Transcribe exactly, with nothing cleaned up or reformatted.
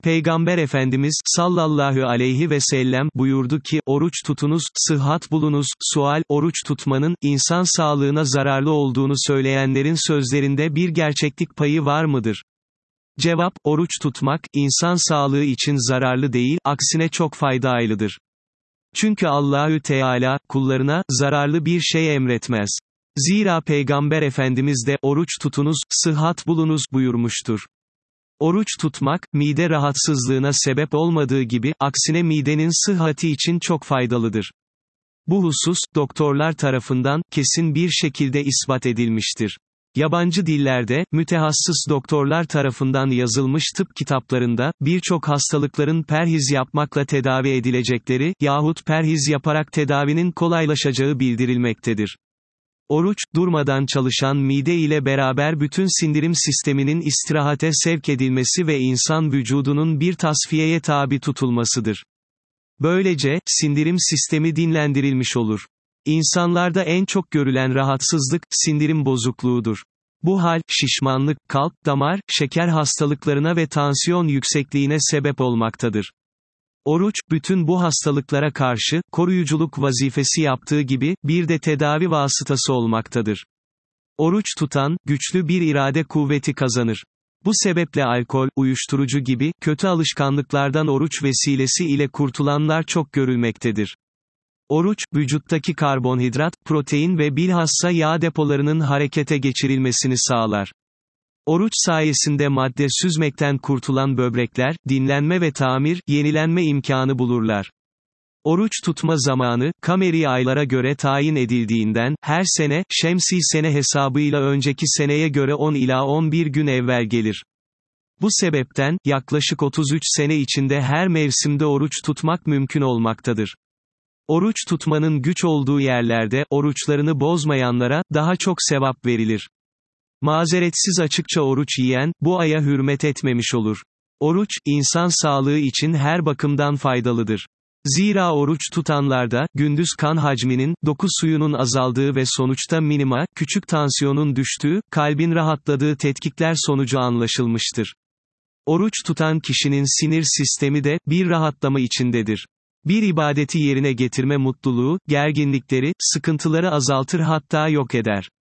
Peygamber Efendimiz, sallallahu aleyhi ve sellem, buyurdu ki, oruç tutunuz, sıhhat bulunuz. Sual, oruç tutmanın, insan sağlığına zararlı olduğunu söyleyenlerin sözlerinde bir gerçeklik payı var mıdır? Cevap, oruç tutmak, insan sağlığı için zararlı değil, aksine çok faydalıdır. Çünkü Allahü Teala, kullarına, zararlı bir şey emretmez. Zira Peygamber Efendimiz de, oruç tutunuz, sıhhat bulunuz, buyurmuştur. Oruç tutmak, mide rahatsızlığına sebep olmadığı gibi, aksine midenin sıhhati için çok faydalıdır. Bu husus, doktorlar tarafından, kesin bir şekilde ispat edilmiştir. Yabancı dillerde, mütehassıs doktorlar tarafından yazılmış tıp kitaplarında, birçok hastalıkların perhiz yapmakla tedavi edilecekleri, yahut perhiz yaparak tedavinin kolaylaşacağı bildirilmektedir. Oruç, durmadan çalışan mide ile beraber bütün sindirim sisteminin istirahate sevk edilmesi ve insan vücudunun bir tasfiyeye tabi tutulmasıdır. Böylece, sindirim sistemi dinlendirilmiş olur. İnsanlarda en çok görülen rahatsızlık, sindirim bozukluğudur. Bu hal, şişmanlık, kalp, damar, şeker hastalıklarına ve tansiyon yüksekliğine sebep olmaktadır. Oruç, bütün bu hastalıklara karşı, koruyuculuk vazifesi yaptığı gibi, bir de tedavi vasıtası olmaktadır. Oruç tutan, güçlü bir irade kuvveti kazanır. Bu sebeple alkol, uyuşturucu gibi, kötü alışkanlıklardan oruç vesilesi ile kurtulanlar çok görülmektedir. Oruç, vücuttaki karbonhidrat, protein ve bilhassa yağ depolarının harekete geçirilmesini sağlar. Oruç sayesinde madde süzmekten kurtulan böbrekler, dinlenme ve tamir, yenilenme imkanı bulurlar. Oruç tutma zamanı, kameri aylara göre tayin edildiğinden, her sene, şemsi sene hesabıyla önceki seneye göre on ila on bir gün evvel gelir. Bu sebepten, yaklaşık otuz üç sene içinde her mevsimde oruç tutmak mümkün olmaktadır. Oruç tutmanın güç olduğu yerlerde, oruçlarını bozmayanlara, daha çok sevap verilir. Mazeretsiz açıkça oruç yiyen, bu aya hürmet etmemiş olur. Oruç, insan sağlığı için her bakımdan faydalıdır. Zira oruç tutanlarda, gündüz kan hacminin, doku suyunun azaldığı ve sonuçta minima, küçük tansiyonun düştüğü, kalbin rahatladığı tetkikler sonucu anlaşılmıştır. Oruç tutan kişinin sinir sistemi de, bir rahatlama içindedir. Bir ibadeti yerine getirme mutluluğu, gerginlikleri, sıkıntıları azaltır hatta yok eder.